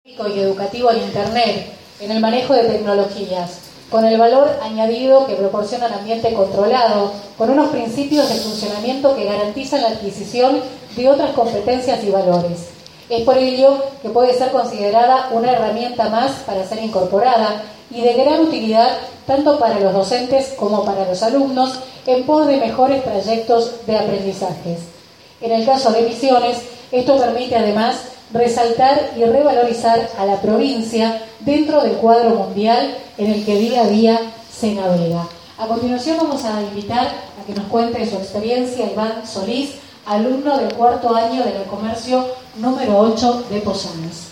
y educativo en Internet, en el manejo de tecnologías, con el valor añadido que proporciona un ambiente controlado, con unos principios de funcionamiento que garantizan la adquisición de otras competencias y valores. Es por ello que puede ser considerada una herramienta más para ser incorporada y de gran utilidad tanto para los docentes como para los alumnos en pos de mejores trayectos de aprendizajes. En el caso de Misiones, esto permite además resaltar y revalorizar a la provincia dentro del cuadro mundial en el que día a día se navega. A continuación vamos a invitar a que nos cuente su experiencia Iván Solís, alumno del cuarto año de comercio número 8 de Posadas.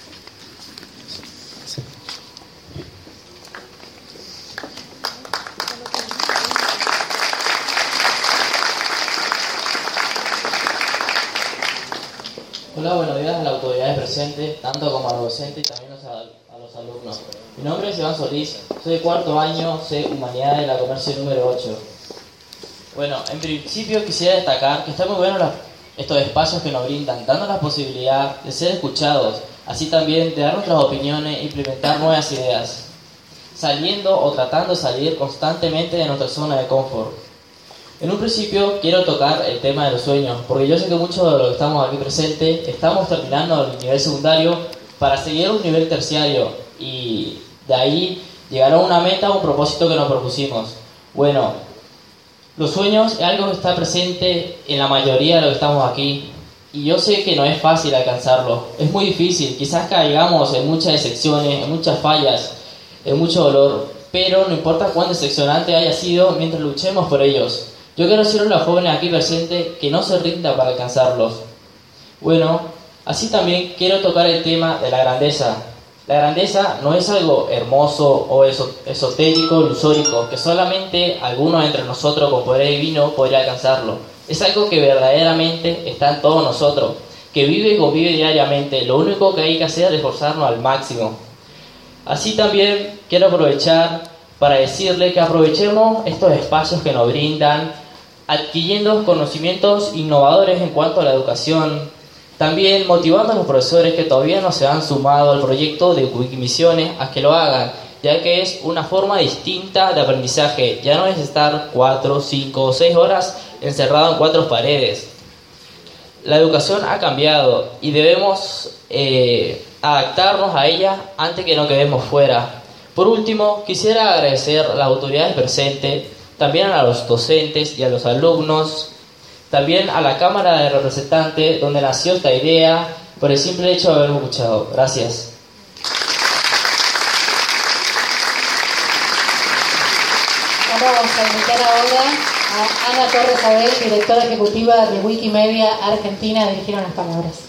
Hola, buenos días a las autoridades presentes, tanto como a los docentes y también a los alumnos. Mi nombre es Iván Solís, soy de cuarto año, sé Humanidades de la Comercio número 8. Bueno, en principio quisiera destacar que están muy buenos estos espacios que nos brindan, dando la posibilidad de ser escuchados, así también de dar nuestras opiniones e implementar nuevas ideas, saliendo o tratando de salir constantemente de nuestra zona de confort. En un principio quiero tocar el tema de los sueños, porque yo sé que muchos de los que estamos aquí presentes estamos terminando el nivel secundario para seguir un nivel terciario y de ahí llegar a una meta o un propósito que nos propusimos. Bueno, los sueños es algo que está presente en la mayoría de los que estamos aquí y yo sé que no es fácil alcanzarlo, es muy difícil, quizás caigamos en muchas decepciones, en muchas fallas, en mucho dolor, pero no importa cuán decepcionante haya sido mientras luchemos por ellos. Yo quiero decirle a los jóvenes aquí presentes que no se rindan para alcanzarlos. Bueno, así también quiero tocar el tema de la grandeza. La grandeza no es algo hermoso o esotérico, ilusórico, que solamente algunos entre nosotros con poder divino podría alcanzarlo. Es algo que verdaderamente está en todos nosotros, que vive y convive diariamente. Lo único que hay que hacer es esforzarnos al máximo. Así también quiero aprovechar para decirle que aprovechemos estos espacios que nos brindan, adquiriendo conocimientos innovadores en cuanto a la educación, también motivando a los profesores que todavía no se han sumado al proyecto de Wikimisiones a que lo hagan, ya que es una forma distinta de aprendizaje, ya no es estar 4, 5 o 6 horas encerrado en 4 paredes. La educación ha cambiado y debemos adaptarnos a ella antes que nos quedemos fuera. Por último, quisiera agradecer a las autoridades presentes, también a los docentes y a los alumnos, también a la Cámara de Representantes, donde nació esta idea, por el simple hecho de haberme escuchado. Gracias. Vamos a invitar ahora a Ana Torres Abel, directora ejecutiva de Wikimedia Argentina, a dirigir unas palabras.